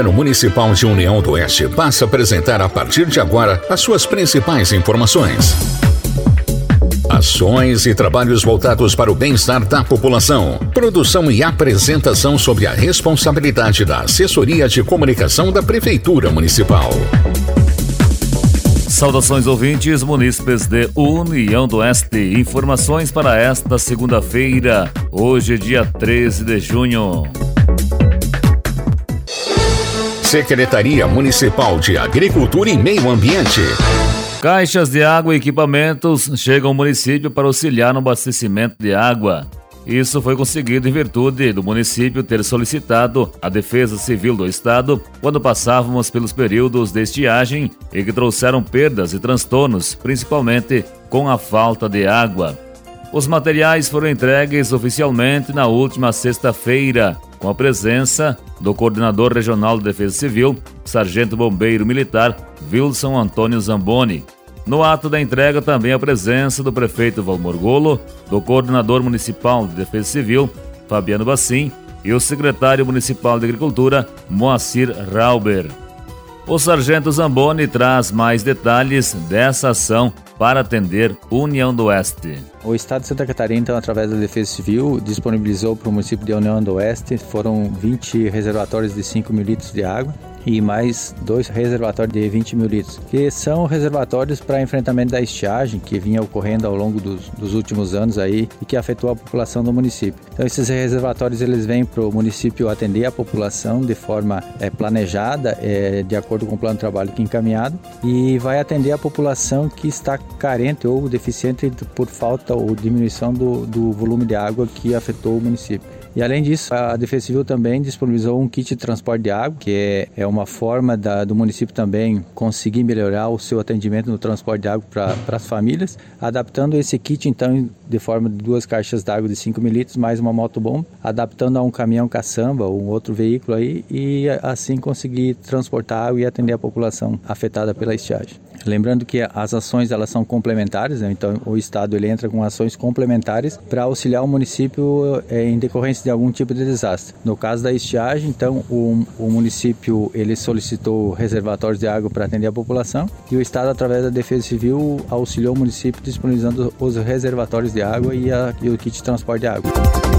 Governo Municipal de União do Oeste passa a apresentar a partir de agora as suas principais informações. Ações e trabalhos voltados para o bem-estar da população. Produção e apresentação sob a responsabilidade da Assessoria de Comunicação da Prefeitura Municipal. Saudações ouvintes, munícipes de União do Oeste. Informações para esta segunda-feira, hoje dia 13 de junho. Secretaria Municipal de Agricultura e Meio Ambiente. Caixas de água e equipamentos chegam ao município para auxiliar no abastecimento de água. Isso foi conseguido em virtude do município ter solicitado a Defesa Civil do Estado quando passávamos pelos períodos de estiagem e que trouxeram perdas e transtornos, principalmente com a falta de água. Os materiais foram entregues oficialmente na última sexta-feira, com a presença do Coordenador Regional de Defesa Civil, Sargento Bombeiro Militar, Wilson Antônio Zamboni. No ato da entrega também a presença do Prefeito Valmor Golo, do Coordenador Municipal de Defesa Civil, Fabiano Bassim, e o Secretário Municipal de Agricultura, Moacir Rauber. O Sargento Zamboni traz mais detalhes dessa ação para atender União do Oeste. O Estado de Santa Catarina, então, através da Defesa Civil, disponibilizou para o município de União do Oeste, foram 20 reservatórios de 5 mil litros de água e mais 2 reservatórios de 20 mil litros, que são reservatórios para enfrentamento da estiagem que vinha ocorrendo ao longo dos últimos anos aí e que afetou a população do município. Então esses reservatórios eles vêm para o município atender a população de forma planejada, de acordo com o plano de trabalho que é encaminhado, e vai atender a população que está carente ou deficiente por falta ou diminuição do volume de água que afetou o município. E além disso, a Defesa Civil também disponibilizou um kit de transporte de água, que é uma forma do município também conseguir melhorar o seu atendimento no transporte de água para as famílias, adaptando esse kit então de forma de 2 caixas d'água de 5 mil litros mais uma motobomba, adaptando a um caminhão caçamba ou um outro veículo aí e assim conseguir transportar água e atender a população afetada pela estiagem. Lembrando que as ações elas são complementares, né? Então o Estado ele entra com ações complementares para auxiliar o município em decorrência de algum tipo de desastre. No caso da estiagem, então o município ele solicitou reservatórios de água para atender a população e o Estado através da Defesa Civil auxiliou o município disponibilizando os reservatórios de água e o kit de transporte de água.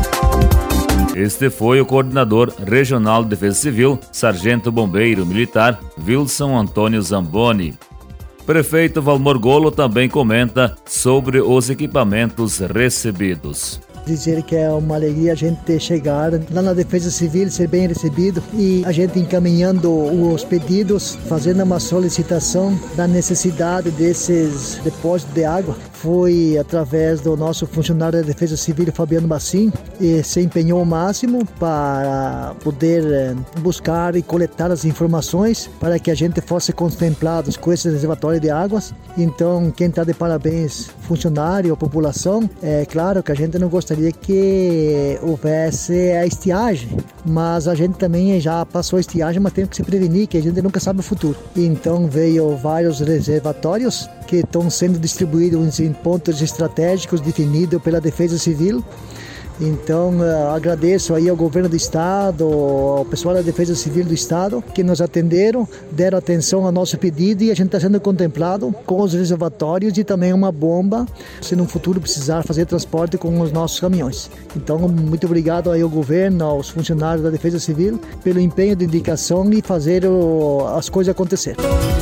Este foi o Coordenador Regional de Defesa Civil, Sargento Bombeiro Militar, Wilson Antônio Zamboni. Prefeito Valmor Golo também comenta sobre os equipamentos recebidos. Dizer que é uma alegria a gente ter chegado lá na Defesa Civil, ser bem recebido e a gente encaminhando os pedidos, fazendo uma solicitação da necessidade desses depósitos de água. Foi através do nosso funcionário da Defesa Civil, Fabiano Bassim, e se empenhou ao máximo para poder buscar e coletar as informações para que a gente fosse contemplado com esse reservatório de águas. Então, quem está de parabéns, funcionário, a população, é claro que a gente não gostaria que houvesse a estiagem, mas a gente também já passou a estiagem, mas tem que se prevenir, que a gente nunca sabe o futuro. Então veio vários reservatórios que estão sendo distribuídos em pontos estratégicos definidos pela Defesa Civil. Então agradeço aí ao governo do estado, ao pessoal da Defesa Civil do estado que nos atenderam, deram atenção ao nosso pedido e a gente está sendo contemplado com os reservatórios e também uma bomba se no futuro precisar fazer transporte com os nossos caminhões. Então muito obrigado aí ao governo, aos funcionários da Defesa Civil pelo empenho, dedicação e fazer as coisas acontecer.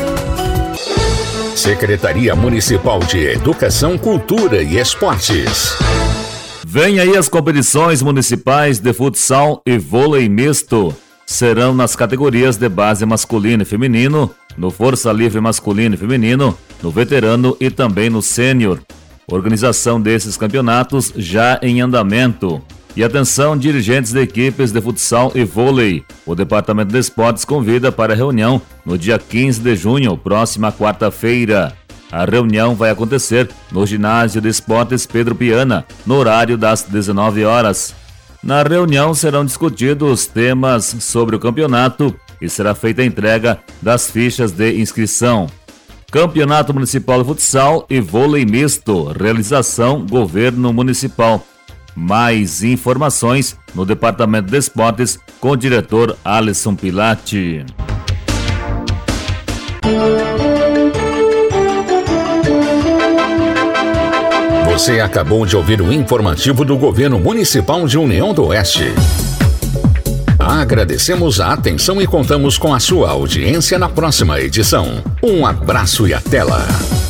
Secretaria Municipal de Educação, Cultura e Esportes. Vem aí as competições municipais de futsal e vôlei misto. Serão nas categorias de base masculino e feminino, no força livre masculino e feminino, no veterano e também no sênior. Organização desses campeonatos já em andamento. E atenção, dirigentes de equipes de futsal e vôlei. O Departamento de Esportes convida para a reunião no dia 15 de junho, próxima quarta-feira. A reunião vai acontecer no Ginásio de Esportes Pedro Piana, no horário das 19 horas. Na reunião serão discutidos temas sobre o campeonato e será feita a entrega das fichas de inscrição. Campeonato Municipal de Futsal e Vôlei Misto, realização Governo Municipal. Mais informações no Departamento de Esportes com o diretor Alisson Pilati. Você acabou de ouvir o informativo do Governo Municipal de União do Oeste. Agradecemos a atenção e contamos com a sua audiência na próxima edição. Um abraço e até lá.